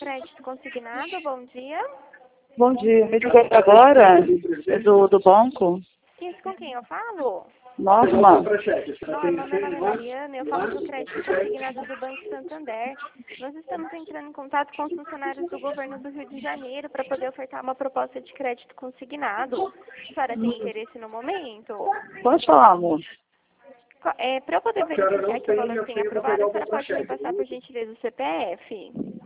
crédito consignado, bom dia. Bom dia, me ligou agora? É do banco? Isso, com quem eu falo? Norma. Norma, meu nome é Mariana, eu falo do crédito consignado do Banco Santander. Nós estamos entrando em contato com os funcionários do governo do Rio de Janeiro para poder ofertar uma proposta de crédito consignado. A senhora tem interesse no momento? Pode falar, amor. Para eu poder verificar que o valor tem aprovado, a senhora pode me passar, por gentileza, o CPF?